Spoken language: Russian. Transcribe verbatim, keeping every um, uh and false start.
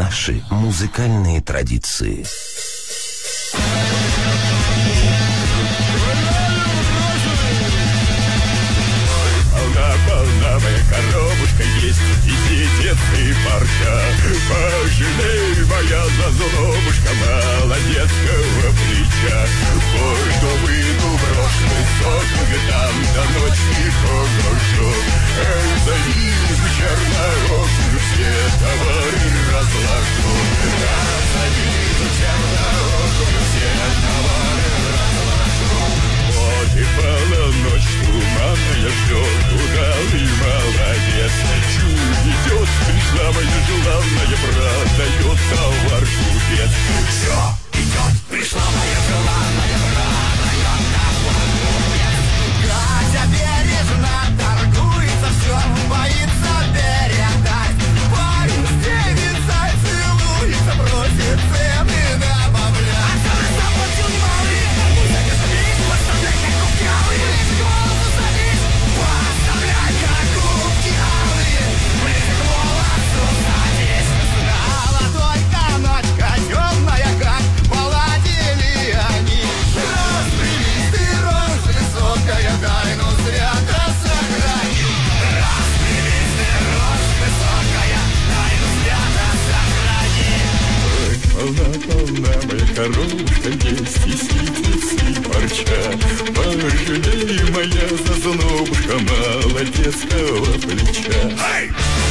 наши музыкальные традиции. Полна-полна моя коробушка есть, и детец, и парча. Пожалей, моя зазубушка, молодецкого плеча. Ой, то выйду брошенный сок, там до ночи погружу. Эй, за ним черноокую все товары разложу. За ним черноокую все товары разложу. Вот и полночь туманная ждет, удалый молодец. Чуть идет, пришла моя желанная, продает товар купец. Все идет, пришла моя желанная, продает товар купец. Катя бережно торгуется, все боится передать. Парень с девицей целуется, просит цены добавлять. А кто заплатил немалые, пусть они забить, поставляй как купьявые. Голос забить, поставляй как купьявые. Ближе к волосу садись. Знала только ночка темная, как поладили они. Распрямись ты, рожь высокая, тайну свято сохрани. Распрямись ты, рожь высокая, тайну свято сохрани. Полна-полна моя коробушка есть, и ситец, и парча. Пожалей, моя зазнобушка, молодецкого плеча.